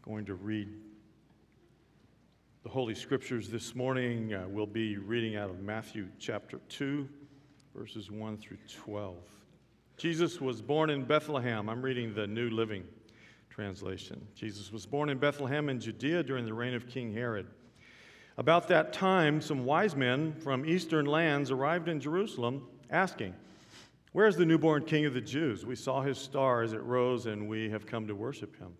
Going to read the Holy Scriptures this morning. We'll be reading out of Matthew chapter 2, verses 1 through 12. Jesus was born in Bethlehem. I'm reading the New Living Translation. Jesus was born in Bethlehem in Judea during the reign of King Herod. About that time, some wise men from eastern lands arrived in Jerusalem, asking, "Where is the newborn King of the Jews? We saw his star as it rose, and we have come to worship him."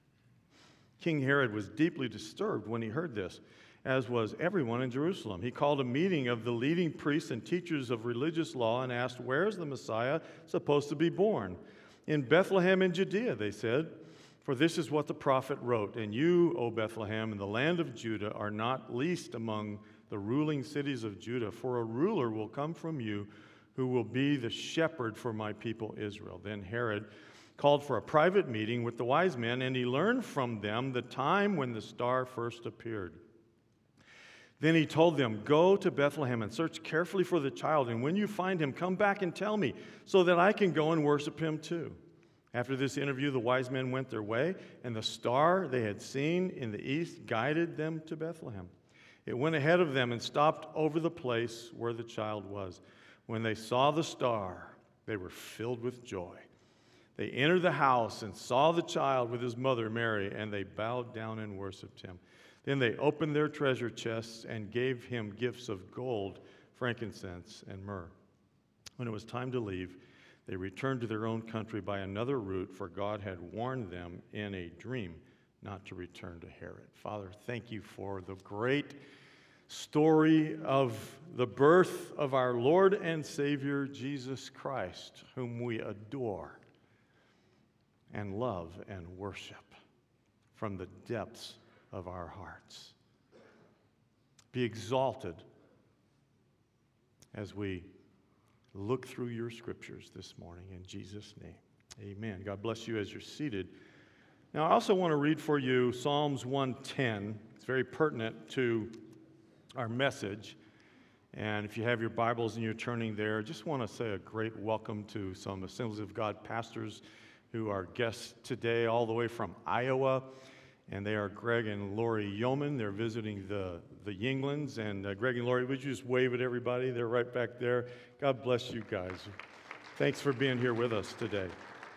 King Herod was deeply disturbed when he heard this, as was everyone in Jerusalem. He called a meeting of the leading priests and teachers of religious law and asked, "Where is the Messiah supposed to be born?" "In Bethlehem in Judea," they said, "for this is what the prophet wrote. And you, O Bethlehem, in the land of Judah, are not least among the ruling cities of Judah, for a ruler will come from you who will be the shepherd for my people Israel." Then Herod called for a private meeting with the wise men, and he learned from them the time when the star first appeared. Then he told them, "Go to Bethlehem and search carefully for the child, and when you find him, come back and tell me, so that I can go and worship him too." After this interview, the wise men went their way, and the star they had seen in the east guided them to Bethlehem. It went ahead of them and stopped over the place where the child was. When they saw the star, they were filled with joy. They entered the house and saw the child with his mother Mary, and they bowed down and worshiped him. Then they opened their treasure chests and gave him gifts of gold, frankincense, and myrrh. When it was time to leave, they returned to their own country by another route, for God had warned them in a dream not to return to Herod. Father, thank you for the great story of the birth of our Lord and Savior, Jesus Christ, whom we adore and love and worship from the depths of our hearts. Be exalted as we look through your scriptures this morning. In Jesus' name, amen. God bless you as you're seated. Now, I also want to read for you Psalms 110. It's very pertinent to our message. And if you have your Bibles and you're turning there, I just want to say a great welcome to some Assemblies of God pastors who are guests today all the way from Iowa, and they are Greg and Lori Yeoman. They're visiting the Yinglands, and Greg and Lori, would you just wave at everybody? They're right back there. God bless you guys. Thanks for being here with us today.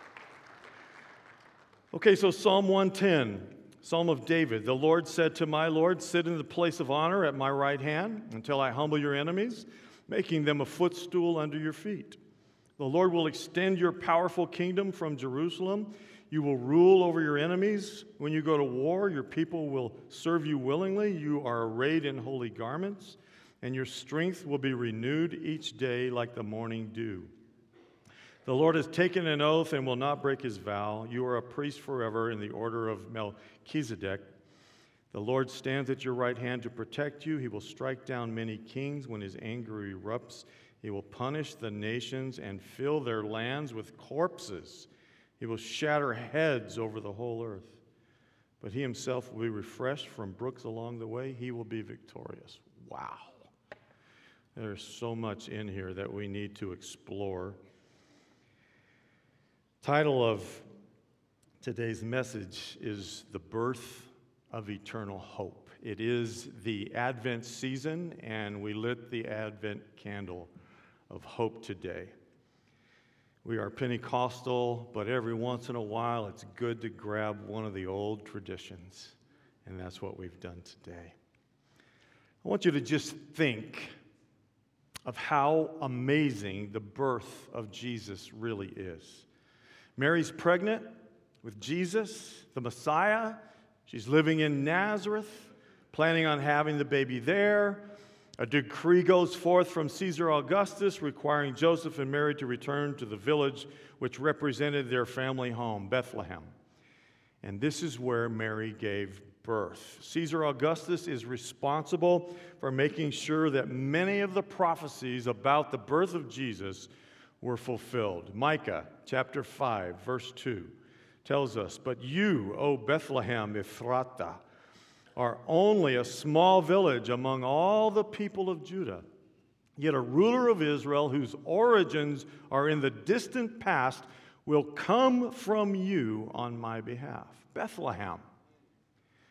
Okay, so Psalm 110, Psalm of David. "The Lord said to my Lord, sit in the place of honor at my right hand until I humble your enemies, making them a footstool under your feet. The Lord will extend your powerful kingdom from Jerusalem. You will rule over your enemies. When you go to war, your people will serve you willingly. You are arrayed in holy garments, and your strength will be renewed each day like the morning dew. The Lord has taken an oath and will not break his vow. You are a priest forever in the order of Melchizedek. The Lord stands at your right hand to protect you. He will strike down many kings when his anger erupts. He will punish the nations and fill their lands with corpses. He will shatter heads over the whole earth. But he himself will be refreshed from brooks along the way. He will be victorious." Wow. There's so much in here that we need to explore. Title of today's message is "The Birth of Eternal Hope." It is the Advent season, and we lit the Advent candle of hope today. We are Pentecostal, but every once in a while it's good to grab one of the old traditions, and that's what we've done today. I want you to just think of how amazing the birth of Jesus really is. Mary's pregnant with Jesus, the Messiah. She's living in Nazareth, planning on having the baby there. A decree goes forth from Caesar Augustus requiring Joseph and Mary to return to the village which represented their family home, Bethlehem. And this is where Mary gave birth. Caesar Augustus is responsible for making sure that many of the prophecies about the birth of Jesus were fulfilled. Micah chapter 5, verse 2 tells us, "But you, O Bethlehem Ephratah, are only a small village among all the people of Judah. Yet a ruler of Israel, whose origins are in the distant past, will come from you on my behalf." Bethlehem.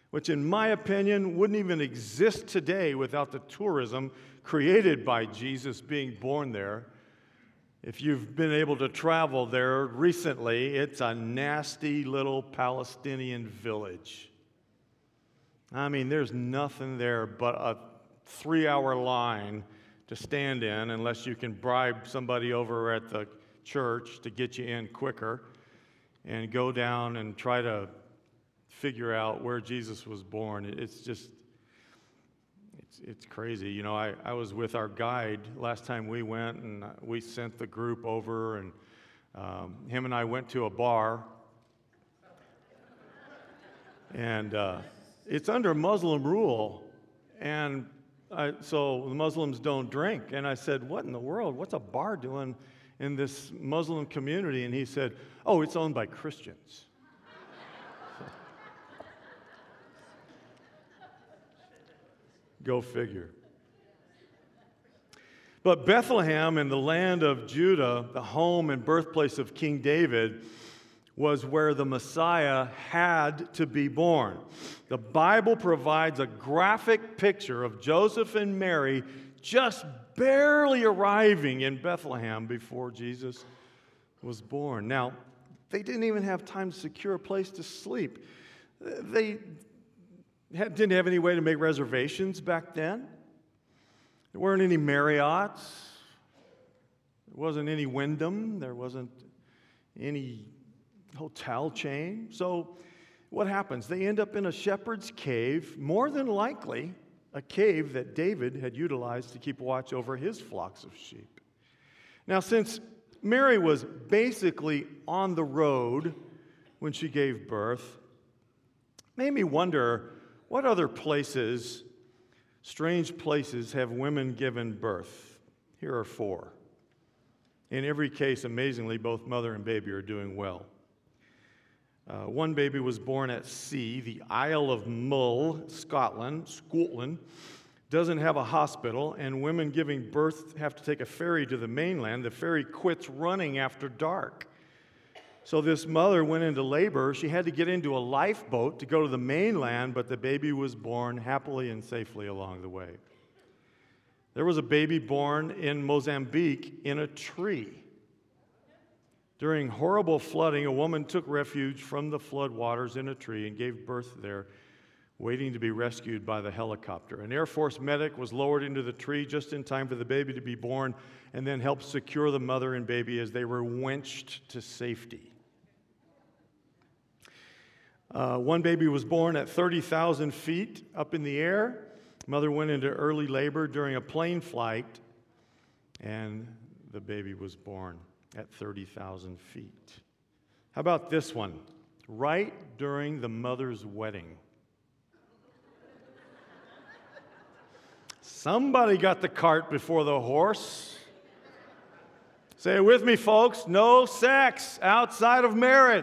which in my opinion wouldn't even exist today without the tourism created by Jesus being born there. If you've been able to travel there recently, it's a nasty little Palestinian village. I mean, there's nothing there but a 3-hour line to stand in unless you can bribe somebody over at the church to get you in quicker and go down and try to figure out where Jesus was born. It's crazy. You know, I was with our guide last time we went, and we sent the group over, and him and I went to a bar, and it's under Muslim rule, and so the Muslims don't drink. And I said, what in the world? What's a bar doing in this Muslim community? And he said, oh, it's owned by Christians. Go figure. But Bethlehem in the land of Judah, the home and birthplace of King David, was where the Messiah had to be born. The Bible provides a graphic picture of Joseph and Mary just barely arriving in Bethlehem before Jesus was born. Now, they didn't even have time to secure a place to sleep. They didn't have any way to make reservations back then. There weren't any Marriotts. There wasn't any Wyndham. There wasn't any hotel chain. So what happens? They end up in a shepherd's cave, more than likely a cave that David had utilized to keep watch over his flocks of sheep. Now, since Mary was basically on the road when she gave birth, it made me wonder, what other places, strange places, have women given birth? Here are 4. In every case, amazingly, both mother and baby are doing well. One baby was born at sea. The Isle of Mull, Scotland, doesn't have a hospital, and women giving birth have to take a ferry to the mainland. The ferry quits running after dark. So this mother went into labor. She had to get into a lifeboat to go to the mainland, but the baby was born happily and safely along the way. There was a baby born in Mozambique in a tree. During horrible flooding, a woman took refuge from the floodwaters in a tree and gave birth there, waiting to be rescued by the helicopter. An Air Force medic was lowered into the tree just in time for the baby to be born and then helped secure the mother and baby as they were winched to safety. One baby was born at 30,000 feet up in the air. Mother went into early labor during a plane flight, and the baby was born at 30,000 feet. How about this one? Right during the mother's wedding. Somebody got the cart before the horse. Say it with me, folks. No sex outside of marriage.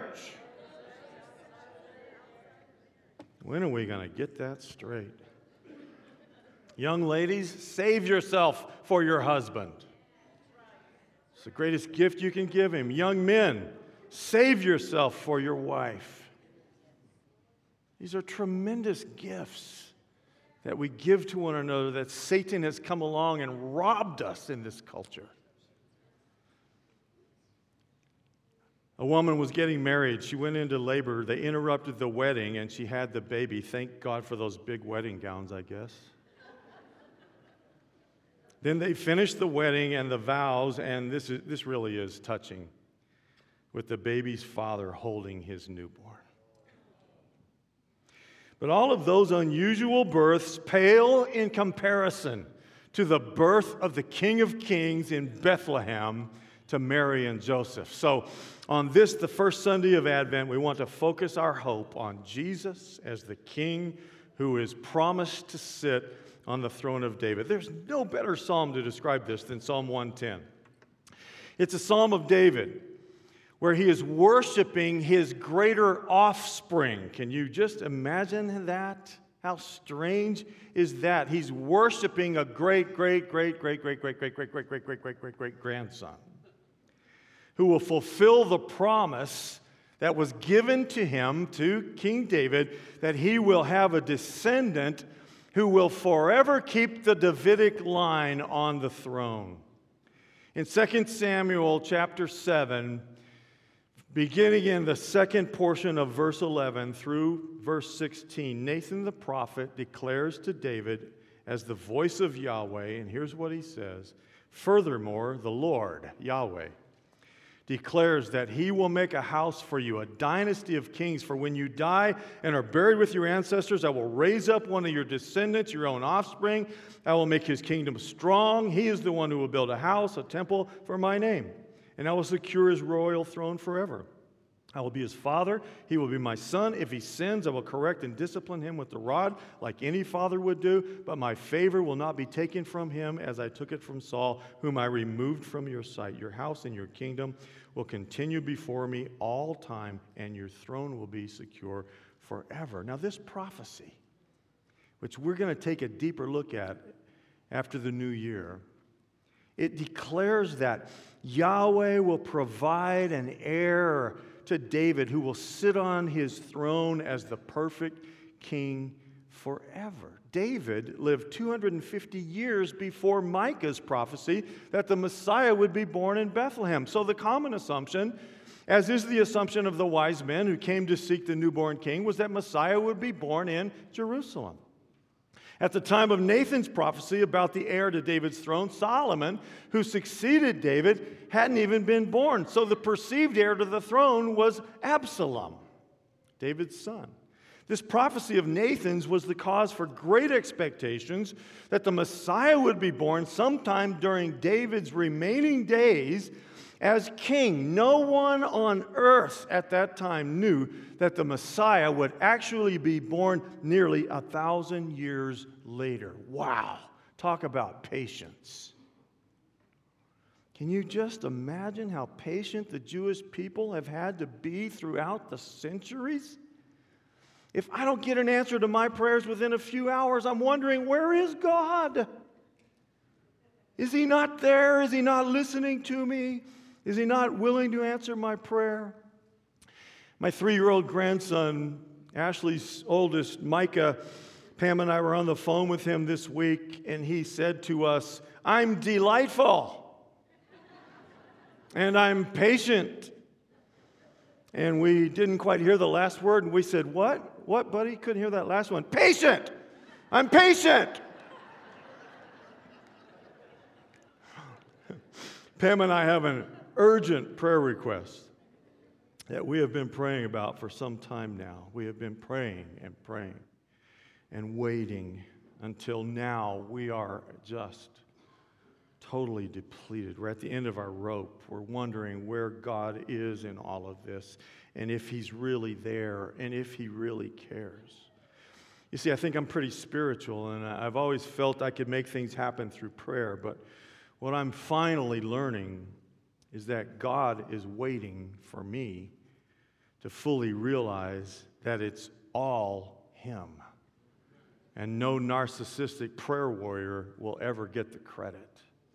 When are we going to get that straight? Young ladies, save yourself for your husband. It's the greatest gift you can give him. Young men, save yourself for your wife. These are tremendous gifts that we give to one another that Satan has come along and robbed us in this culture. A woman was getting married. She went into labor. They interrupted the wedding, and she had the baby. Thank God for those big wedding gowns, I guess. Then they finished the wedding and the vows, and this really is touching, with the baby's father holding his newborn. But all of those unusual births pale in comparison to the birth of the King of Kings in Bethlehem to Mary and Joseph. So on this, the first Sunday of Advent, we want to focus our hope on Jesus as the King who is promised to sit on the throne of David. There's no better psalm to describe this than Psalm 110. It's a psalm of David where he is worshiping his greater offspring. Can you just imagine that? How strange is that? He's worshiping a great-great-great-great-great-great-great-great-great-great-great-great-great-great-grandson who will fulfill the promise that was given to him, to King David, that he will have a descendant who will forever keep the Davidic line on the throne. In 2 Samuel chapter 7, beginning in the second portion of verse 11 through verse 16, Nathan the prophet declares to David as the voice of Yahweh, and here's what he says: "Furthermore, the Lord, Yahweh, declares that he will make a house for you, a dynasty of kings. For when you die and are buried with your ancestors, I will raise up one of your descendants, your own offspring. I will make his kingdom strong. He is the one who will build a house, a temple for my name. And I will secure his royal throne forever. I will be his father. He will be my son. If he sins, I will correct and discipline him with the rod, like any father would do. But my favor will not be taken from him as I took it from Saul, whom I removed from your sight. Your house and your kingdom will continue before me all time, and your throne will be secure forever." Now, this prophecy, which we're going to take a deeper look at after the new year, it declares that Yahweh will provide an heir to David who will sit on his throne as the perfect king forever. David lived 250 years before Micah's prophecy that the Messiah would be born in Bethlehem. So the common assumption, as is the assumption of the wise men who came to seek the newborn king, was that Messiah would be born in Jerusalem. At the time of Nathan's prophecy about the heir to David's throne, Solomon, who succeeded David, hadn't even been born. So the perceived heir to the throne was Absalom, David's son. This prophecy of Nathan's was the cause for great expectations that the Messiah would be born sometime during David's remaining days as king. No one on earth at that time knew that the Messiah would actually be born nearly 1,000 years later. Wow, talk about patience. Can you just imagine how patient the Jewish people have had to be throughout the centuries? If I don't get an answer to my prayers within a few hours, I'm wondering, where is God? Is he not there? Is he not listening to me? Is he not willing to answer my prayer? My 3-year-old grandson, Ashley's oldest, Micah, Pam and I were on the phone with him this week, and he said to us, "I'm delightful, and I'm patient." And we didn't quite hear the last word, and we said, "What? What, buddy?" Couldn't hear that last one. "Patient! I'm patient!" Pam and I have an urgent prayer request that we have been praying about for some time now. We have been praying and waiting until now. We are just totally depleted. We're at the end of our rope. We're wondering where God is in all of this, and if he's really there, and if he really cares. You see, I think I'm pretty spiritual, and I've always felt I could make things happen through prayer, but what I'm finally learning is that God is waiting for me to fully realize that it's all him. And no narcissistic prayer warrior will ever get the credit.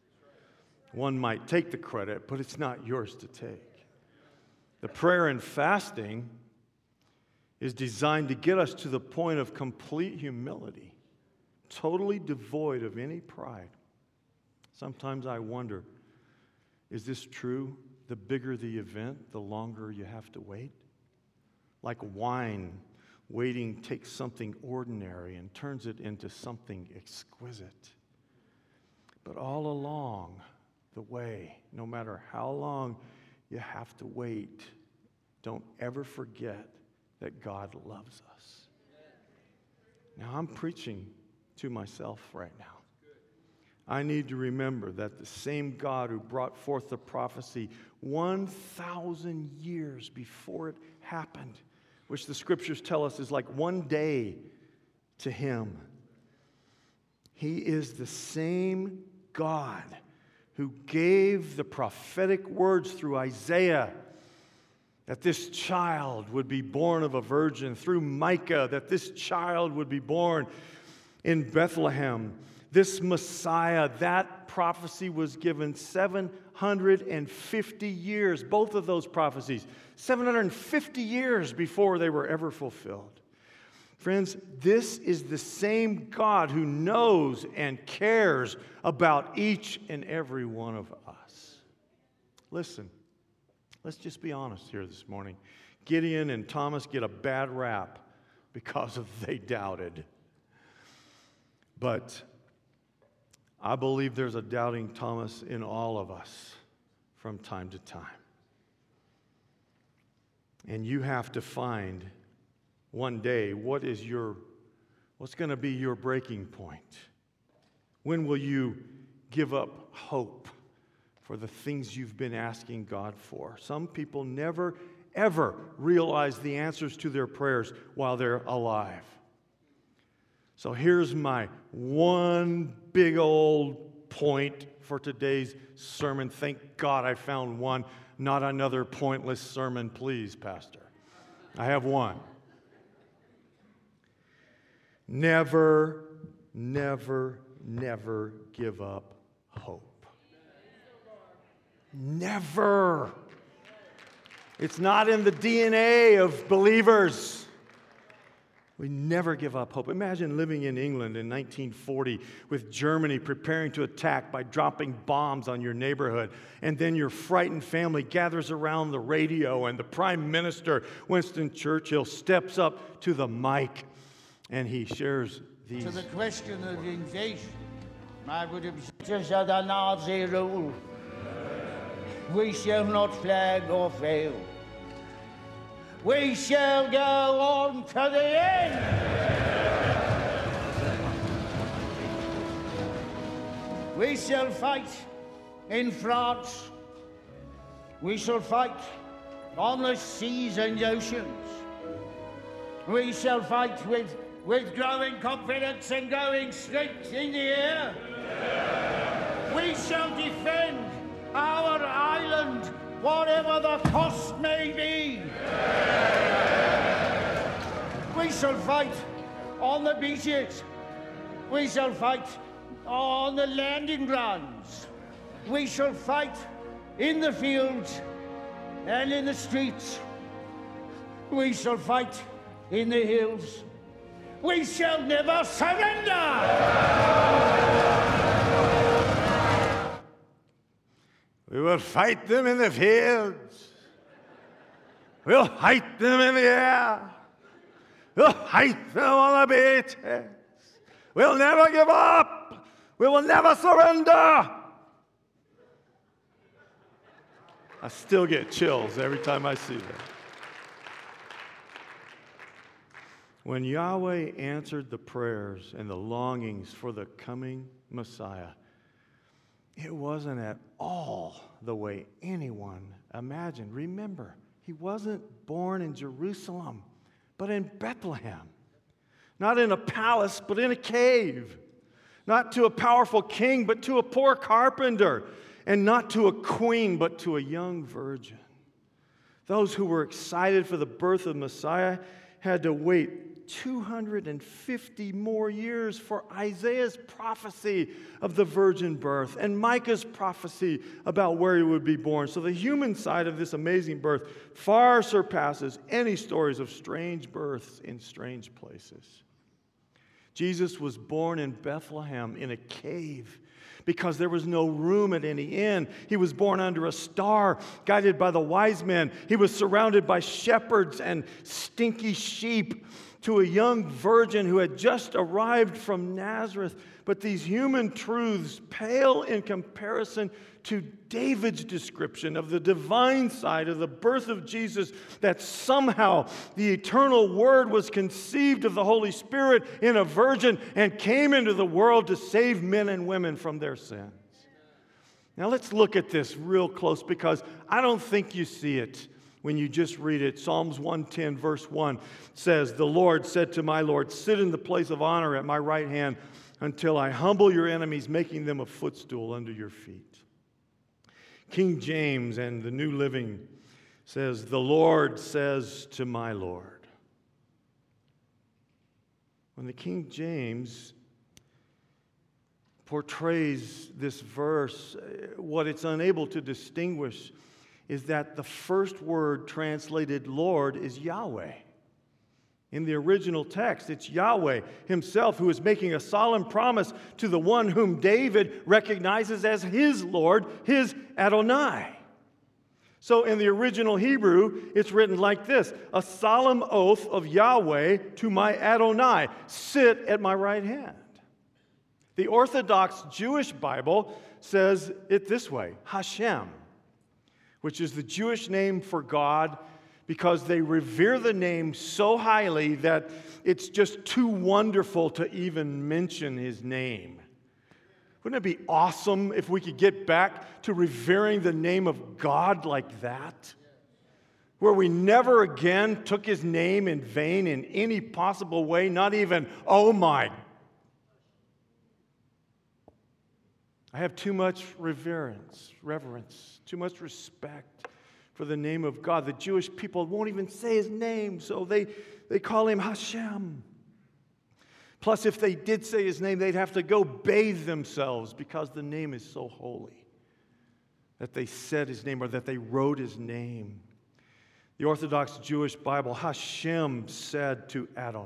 One might take the credit, but it's not yours to take. The prayer and fasting is designed to get us to the point of complete humility, totally devoid of any pride. Sometimes I wonder, is this true? The bigger the event, the longer you have to wait? Like wine, waiting takes something ordinary and turns it into something exquisite. But all along the way, no matter how long you have to wait, don't ever forget that God loves us. Now, I'm preaching to myself right now. I need to remember that the same God who brought forth the prophecy 1,000 years before it happened, which the scriptures tell us is like one day to him. He is the same God who gave the prophetic words through Isaiah that this child would be born of a virgin, through Micah that this child would be born in Bethlehem, This Messiah, that prophecy was given 750 years, both of those prophecies, 750 years before they were ever fulfilled. Friends, this is the same God who knows and cares about each and every one of us. Listen, let's just be honest here this morning. Gideon and Thomas get a bad rap because they doubted. But I believe there's a doubting Thomas in all of us from time to time. And you have to find one day what's going to be your breaking point. When will you give up hope for the things you've been asking God for? Some people never, ever realize the answers to their prayers while they're alive. So here's my one big old point for today's sermon. Thank God I found one, not another pointless sermon, please, Pastor. I have one. Never, never, never give up hope. Never. It's not in the DNA of believers. We never give up hope. Imagine living in England in 1940 with Germany preparing to attack by dropping bombs on your neighborhood. And then your frightened family gathers around the radio and the Prime Minister, Winston Churchill, steps up to the mic and he shares these. To the question of invasion, I would have said under Nazi rule, we shall not flag or fail. We shall go on to the end. We shall fight in France. We shall fight on the seas and oceans. We shall fight with growing confidence and growing strength in the air. We shall defend our island, whatever the cost may be. We shall fight on the beaches. We shall fight on the landing grounds. We shall fight in the fields and in the streets. We shall fight in the hills. We shall never surrender! We will fight them in the fields. We'll fight them in the air. We'll fight them on the beaches. We'll never give up. We will never surrender. I still get chills every time I see that. When Yahweh answered the prayers and the longings for the coming Messiah, it wasn't at all the way anyone imagined. Remember, he wasn't born in Jerusalem, but in Bethlehem. Not in a palace, but in a cave. Not to a powerful king, but to a poor carpenter. And not to a queen, but to a young virgin. Those who were excited for the birth of Messiah had to wait 250 more years for Isaiah's prophecy of the virgin birth and Micah's prophecy about where he would be born. So the human side of this amazing birth far surpasses any stories of strange births in strange places. Jesus was born in Bethlehem in a cave because there was no room at any inn. He was born under a star, guided by the wise men. He was surrounded by shepherds and stinky sheep, to a young virgin who had just arrived from Nazareth. But these human truths pale in comparison to David's description of the divine side of the birth of Jesus, that somehow the eternal Word was conceived of the Holy Spirit in a virgin and came into the world to save men and women from their sins. Now let's look at this real close, because I don't think you see it when you just read it. Psalms 110 verse 1 says, "The Lord said to my Lord, sit in the place of honor at my right hand until I humble your enemies, making them a footstool under your feet." King James and the New Living says, "The Lord says to my Lord." When the King James portrays this verse, what it's unable to distinguish is that the first word translated Lord is Yahweh. In the original text, it's Yahweh himself who is making a solemn promise to the one whom David recognizes as his Lord, his Adonai. So in the original Hebrew, it's written like this: a solemn oath of Yahweh to my Adonai, sit at my right hand. The Orthodox Jewish Bible says it this way: Hashem, which is the Jewish name for God, because they revere the name so highly that it's just too wonderful to even mention his name. Wouldn't it be awesome if we could get back to revering the name of God like that? Where we never again took his name in vain in any possible way, not even, oh my. I have too much reverence, too much respect for the name of God. The Jewish people won't even say his name, so they call him Hashem. Plus, if they did say his name, they'd have to go bathe themselves because the name is so holy that they said his name or that they wrote his name. The Orthodox Jewish Bible, Hashem said to Adonai.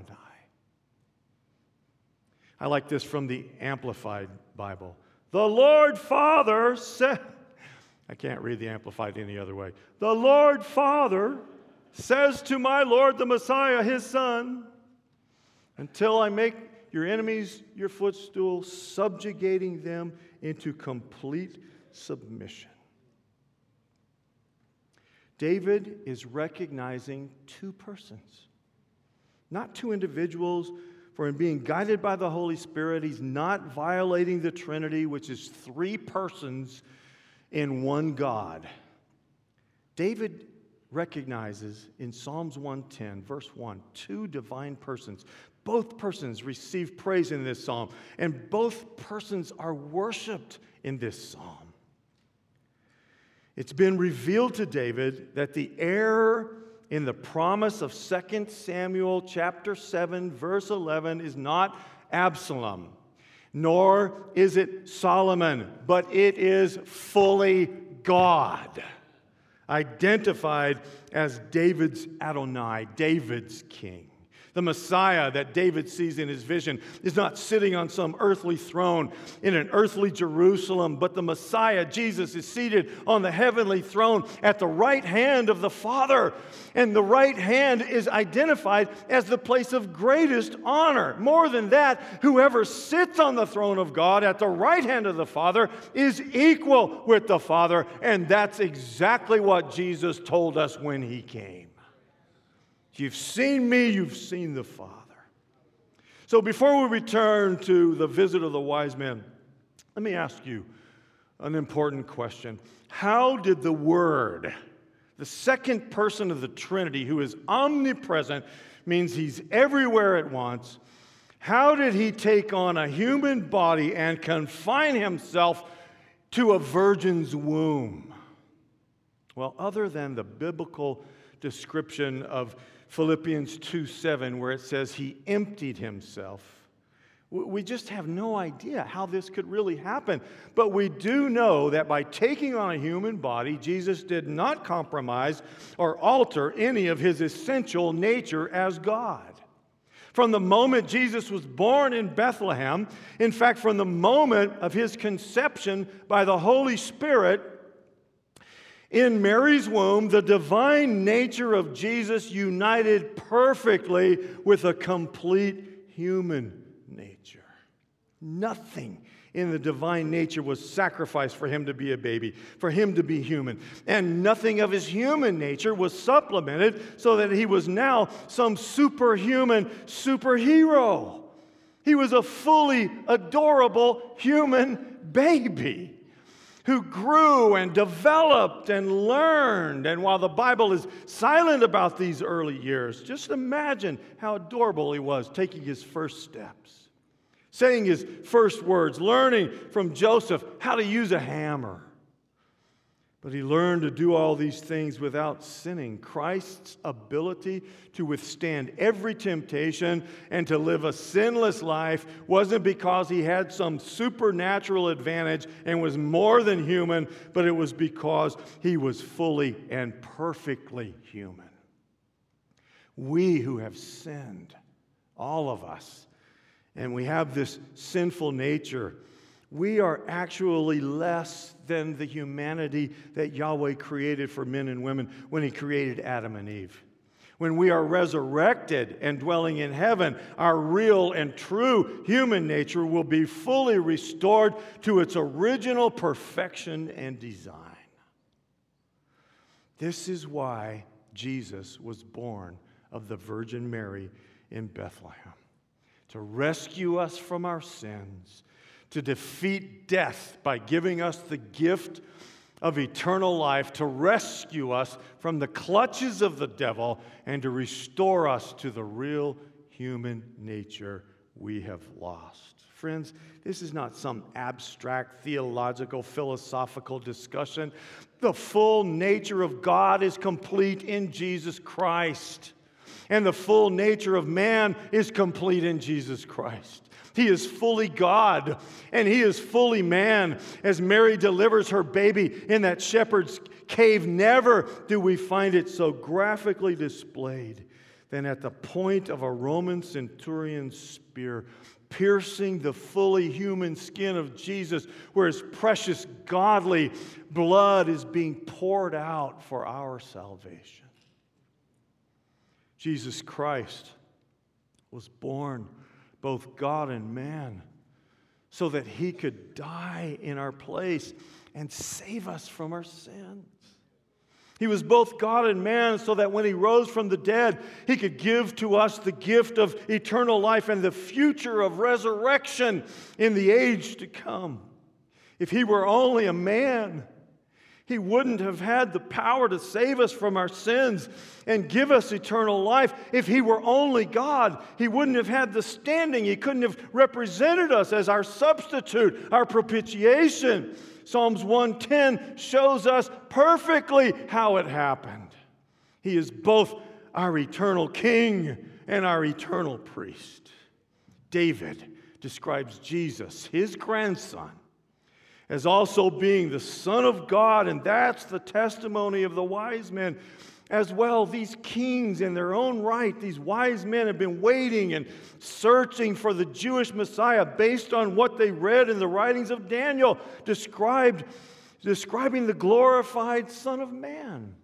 I like this from the Amplified Bible. The Lord Father said, I can't read the Amplified any other way. The Lord Father says to my Lord the Messiah, his Son, until I make your enemies your footstool, subjugating them into complete submission. David is recognizing two persons, not two individuals, for in being guided by the Holy Spirit, he's not violating the Trinity, which is three persons in one God. David recognizes in Psalms 110, verse 1, two divine persons. Both persons receive praise in this psalm, and both persons are worshiped in this psalm. It's been revealed to David that the heir in the promise of 2 Samuel chapter 7, verse 11 is not Absalom, nor is it Solomon, but it is fully God, identified as David's Adonai, David's king. The Messiah that David sees in his vision is not sitting on some earthly throne in an earthly Jerusalem, but the Messiah, Jesus, is seated on the heavenly throne at the right hand of the Father. And the right hand is identified as the place of greatest honor. More than that, whoever sits on the throne of God at the right hand of the Father is equal with the Father. And that's exactly what Jesus told us when he came. You've seen me, you've seen the Father. So before we return to the visit of the wise men, let me ask you an important question. How did the Word, the second person of the Trinity, who is omnipresent, means he's everywhere at once, how did he take on a human body and confine himself to a virgin's womb? Well, other than the biblical description of Philippians 2:7, where it says he emptied himself, we just have no idea how this could really happen. But we do know that by taking on a human body, Jesus did not compromise or alter any of his essential nature as God. From the moment Jesus was born in Bethlehem, in fact, from the moment of his conception by the Holy Spirit, in Mary's womb, the divine nature of Jesus united perfectly with a complete human nature. Nothing in the divine nature was sacrificed for him to be a baby, for him to be human. And nothing of his human nature was supplemented so that he was now some superhuman superhero. He was a fully adorable human baby who grew and developed and learned. And while the Bible is silent about these early years, just imagine how adorable he was taking his first steps, saying his first words, learning from Joseph how to use a hammer. But he learned to do all these things without sinning. Christ's ability to withstand every temptation and to live a sinless life wasn't because he had some supernatural advantage and was more than human, but it was because he was fully and perfectly human. We who have sinned, all of us, and we have this sinful nature, we are actually less than the humanity that Yahweh created for men and women when he created Adam and Eve. When we are resurrected and dwelling in heaven, our real and true human nature will be fully restored to its original perfection and design. This is why Jesus was born of the Virgin Mary in Bethlehem, to rescue us from our sins, to defeat death by giving us the gift of eternal life, to rescue us from the clutches of the devil, and to restore us to the real human nature we have lost. Friends, this is not some abstract theological, philosophical discussion. The full nature of God is complete in Jesus Christ, and the full nature of man is complete in Jesus Christ. He is fully God, and he is fully man. As Mary delivers her baby in that shepherd's cave, never do we find it so graphically displayed than at the point of a Roman centurion's spear, piercing the fully human skin of Jesus, where his precious godly blood is being poured out for our salvation. Jesus Christ was born both God and man, so that he could die in our place and save us from our sins. He was both God and man, so that when he rose from the dead, he could give to us the gift of eternal life and the future of resurrection in the age to come. If he were only a man, he wouldn't have had the power to save us from our sins and give us eternal life. If he were only God, he wouldn't have had the standing. He couldn't have represented us as our substitute, our propitiation. Psalms 110 shows us perfectly how it happened. He is both our eternal king and our eternal priest. David describes Jesus, his grandson, as also being the Son of God, and that's the testimony of the wise men as well. These kings in their own right, these wise men have been waiting and searching for the Jewish Messiah based on what they read in the writings of Daniel, describing the glorified Son of Man.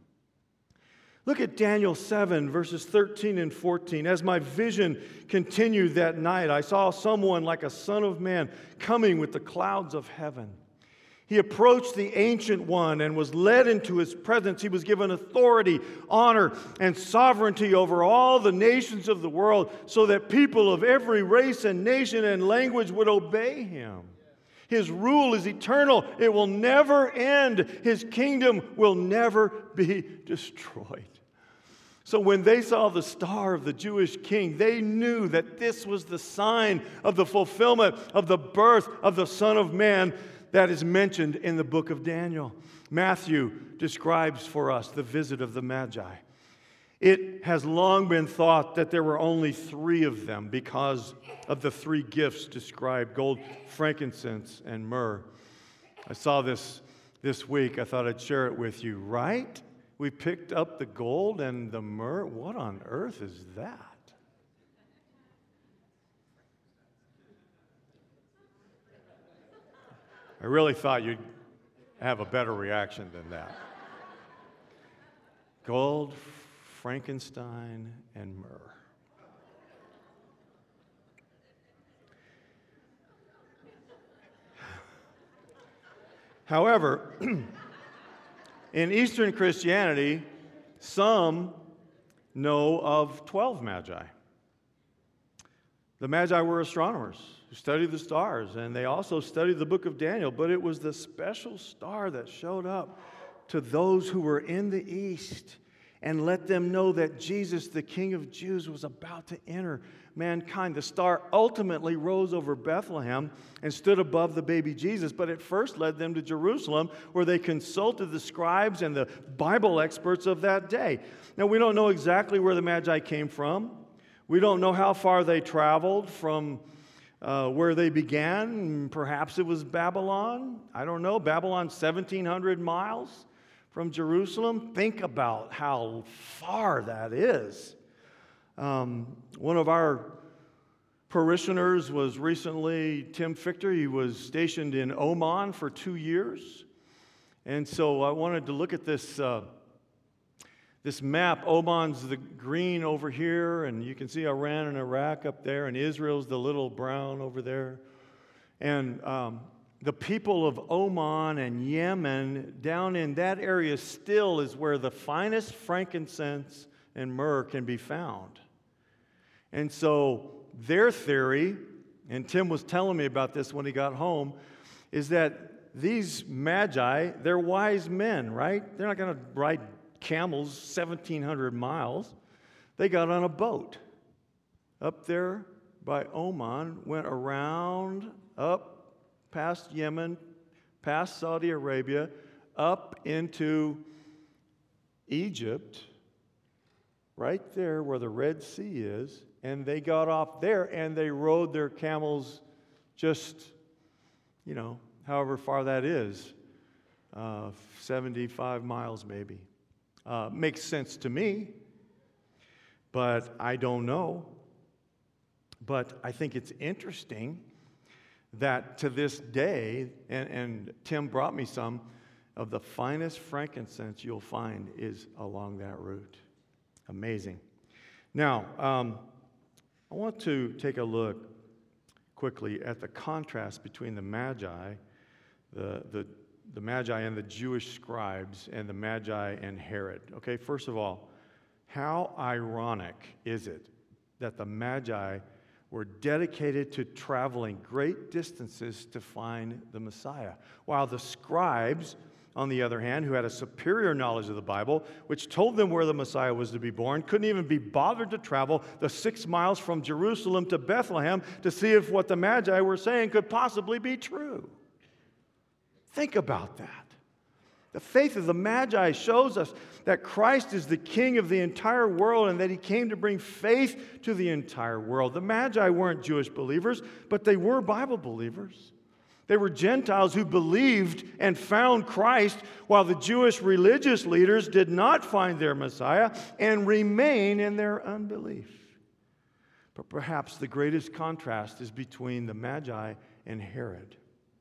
Look at Daniel 7, verses 13 and 14. As my vision continued that night, I saw someone like a son of man coming with the clouds of heaven. He approached the Ancient One and was led into his presence. He was given authority, honor, and sovereignty over all the nations of the world, so that people of every race and nation and language would obey him. His rule is eternal. It will never end. His kingdom will never be destroyed. So when they saw the star of the Jewish king, they knew that this was the sign of the fulfillment of the birth of the Son of Man that is mentioned in the book of Daniel. Matthew describes for us the visit of the Magi. It has long been thought that there were only 3 of them because of the 3 gifts described: gold, frankincense, and myrrh. I saw this week. I thought I'd share it with you. Right? We picked up the gold and the myrrh. What on earth is that? I really thought you'd have a better reaction than that. Gold, Frankenstein, and myrrh. However, in Eastern Christianity, some know of 12 magi. The Magi were astronomers who studied the stars, and they also studied the book of Daniel, but it was the special star that showed up to those who were in the East and let them know that Jesus, the King of Jews, was about to enter mankind. The star ultimately rose over Bethlehem and stood above the baby Jesus, but it first led them to Jerusalem, where they consulted the scribes and the Bible experts of that day. Now, we don't know exactly where the Magi came from. We don't know how far they traveled from where they began. Perhaps it was Babylon. I don't know. Babylon, 1,700 miles from Jerusalem. Think about how far that is. One of our parishioners was recently Tim Fichter. He was stationed in Oman for 2 years. And so I wanted to look at this map. Oman's the green over here, and you can see Iran and Iraq up there, and Israel's the little brown over there. And the people of Oman and Yemen, down in that area still is where the finest frankincense and myrrh can be found. And so their theory, and Tim was telling me about this when he got home, is that these magi, they're wise men, right? They're not going to ride camels 1,700 miles. They got on a boat up there by Oman, went around, up past Yemen, past Saudi Arabia, up into Egypt, right there where the Red Sea is, and they got off there and they rode their camels just, however far that is, 75 miles maybe. Makes sense to me, but I don't know. But I think it's interesting that to this day, and Tim brought me some of the finest frankincense you'll find is along that route. Amazing. Now, I want to take a look quickly at the contrast between the Magi, the Magi and the Jewish scribes, and the Magi and Herod. Okay, first of all, how ironic is it that the Magi were dedicated to traveling great distances to find the Messiah, while the scribes, on the other hand, who had a superior knowledge of the Bible, which told them where the Messiah was to be born, couldn't even be bothered to travel the 6 miles from Jerusalem to Bethlehem to see if what the Magi were saying could possibly be true. Think about that. The faith of the Magi shows us that Christ is the King of the entire world and that He came to bring faith to the entire world. The Magi weren't Jewish believers, but they were Bible believers. They were Gentiles who believed and found Christ, while the Jewish religious leaders did not find their Messiah and remain in their unbelief. But perhaps the greatest contrast is between the Magi and Herod.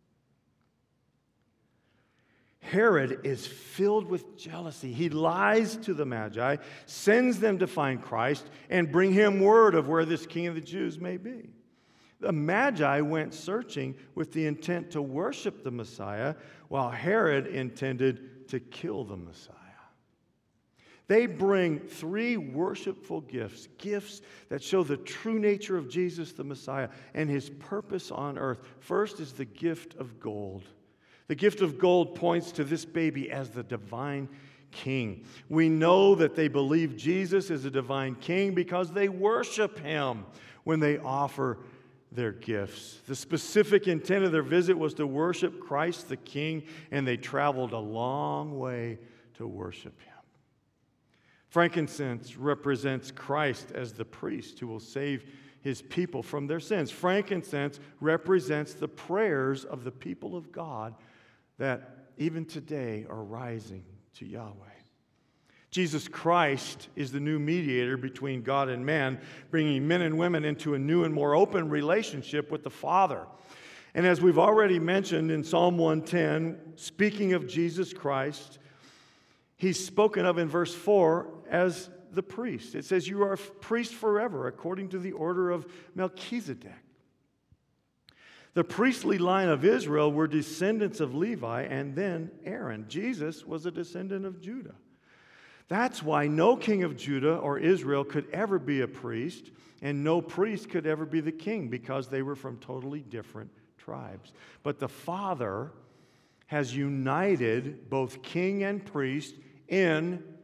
Herod is filled with jealousy. He lies to the Magi, sends them to find Christ, and bring him word of where this King of the Jews may be. The Magi went searching with the intent to worship the Messiah, while Herod intended to kill the Messiah. They bring 3 worshipful gifts, gifts that show the true nature of Jesus the Messiah and His purpose on earth. First is the gift of gold. The gift of gold points to this baby as the divine King. We know that they believe Jesus is a divine King because they worship Him when they offer their gifts. The specific intent of their visit was to worship Christ the King, and they traveled a long way to worship Him. Frankincense represents Christ as the priest who will save His people from their sins. Frankincense represents the prayers of the people of God that even today are rising to Yahweh. Jesus Christ is the new mediator between God and man, bringing men and women into a new and more open relationship with the Father. And as we've already mentioned in Psalm 110, speaking of Jesus Christ, He's spoken of in verse 4 as the priest. It says, "You are a priest forever, according to the order of Melchizedek." The priestly line of Israel were descendants of Levi and then Aaron. Jesus was a descendant of Judah. That's why no king of Judah or Israel could ever be a priest, and no priest could ever be the king, because they were from totally different tribes. But the Father has united both king and priest in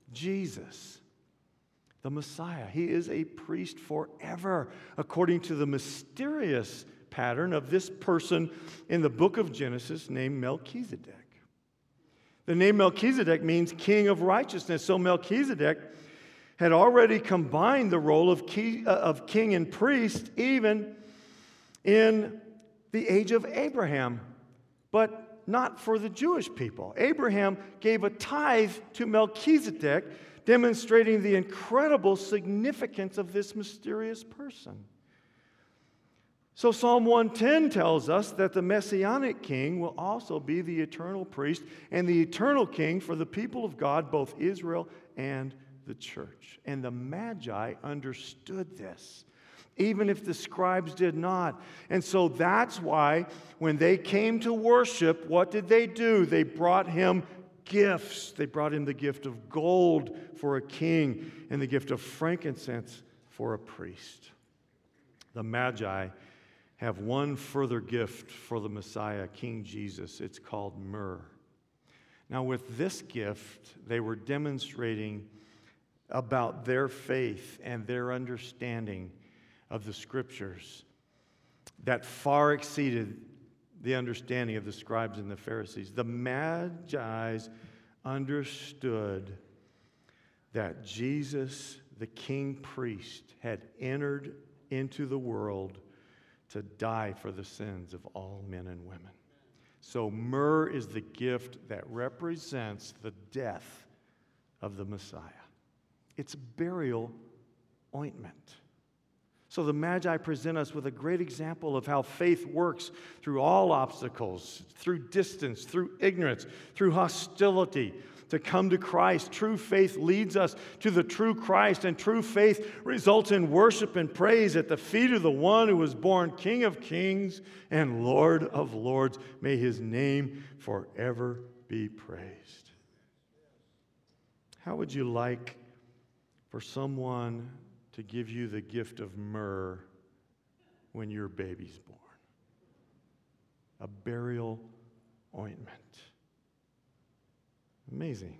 Jesus, the Messiah. He is a priest forever, according to the mysterious pattern of this person in the book of Genesis named Melchizedek. The name Melchizedek means king of righteousness. So Melchizedek had already combined the role of king and priest even in the age of Abraham, but not for the Jewish people. Abraham gave a tithe to Melchizedek, demonstrating the incredible significance of this mysterious person. So Psalm 110 tells us that the Messianic king will also be the eternal priest and the eternal king for the people of God, both Israel and the church. And the Magi understood this, even if the scribes did not. And so that's why when they came to worship, what did they do? They brought him gifts. They brought him the gift of gold for a king and the gift of frankincense for a priest. The Magi have one further gift for the Messiah, King Jesus. It's called myrrh. Now, with this gift, they were demonstrating about their faith and their understanding of the Scriptures that far exceeded the understanding of the scribes and the Pharisees. The Magi understood that Jesus, the king priest, had entered into the world to die for the sins of all men and women. So myrrh is the gift that represents the death of the Messiah. It's burial ointment. So the Magi present us with a great example of how faith works through all obstacles, through distance, through ignorance, through hostility. To come to Christ, true faith leads us to the true Christ, and true faith results in worship and praise at the feet of the one who was born King of Kings and Lord of Lords. May his name forever be praised. How would you like for someone to give you the gift of myrrh when your baby's born? A burial ointment. Amazing.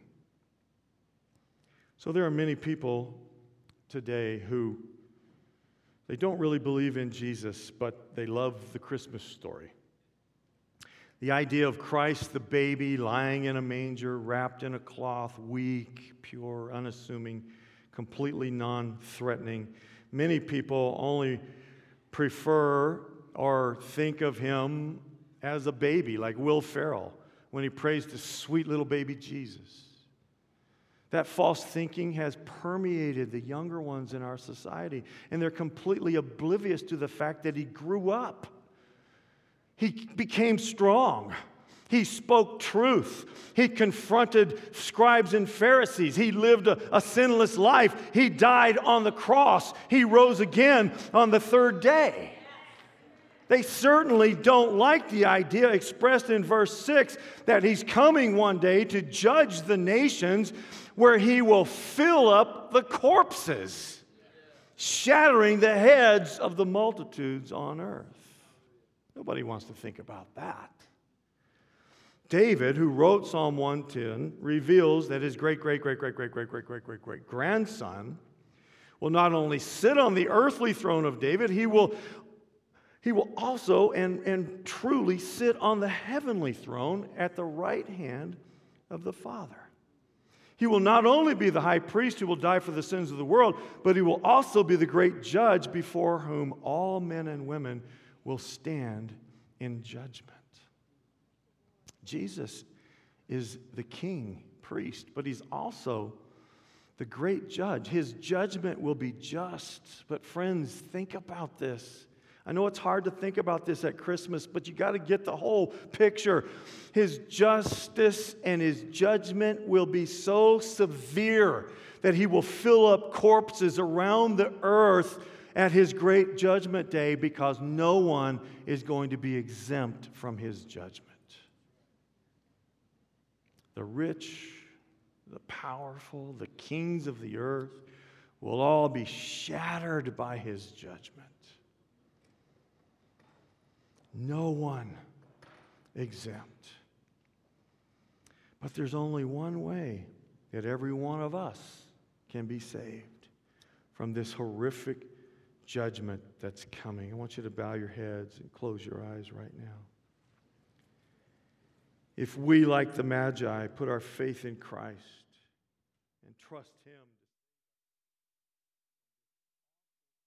So there are many people today who they don't really believe in Jesus, but they love the Christmas story. The idea of Christ, the baby, lying in a manger, wrapped in a cloth, weak, pure, unassuming, completely non-threatening. Many people only prefer or think of him as a baby, like Will Ferrell, when he prays to sweet little baby Jesus. That false thinking has permeated the younger ones in our society, and they're completely oblivious to the fact that he grew up. He became strong. He spoke truth. He confronted scribes and Pharisees. He lived a sinless life. He died on the cross. He rose again on the third day. They certainly don't like the idea expressed in verse 6 that he's coming one day to judge the nations, where he will fill up the corpses, shattering the heads of the multitudes on earth. Nobody wants to think about that. David, who wrote Psalm 110, reveals that his great-great-great-great-great-great-great-great-grandson will not only sit on the earthly throne of David, he will also and truly sit on the heavenly throne at the right hand of the Father. He will not only be the high priest who will die for the sins of the world, but he will also be the great judge before whom all men and women will stand in judgment. Jesus is the king, priest, but he's also the great judge. His judgment will be just. But friends, think about this. I know it's hard to think about this at Christmas, but you got to get the whole picture. His justice and his judgment will be so severe that he will fill up corpses around the earth at his great judgment day, because no one is going to be exempt from his judgment. The rich, the powerful, the kings of the earth will all be shattered by his judgment. No one exempt. But there's only one way that every one of us can be saved from this horrific judgment that's coming. I want you to bow your heads and close your eyes right now. If we, like the Magi, put our faith in Christ and trust Him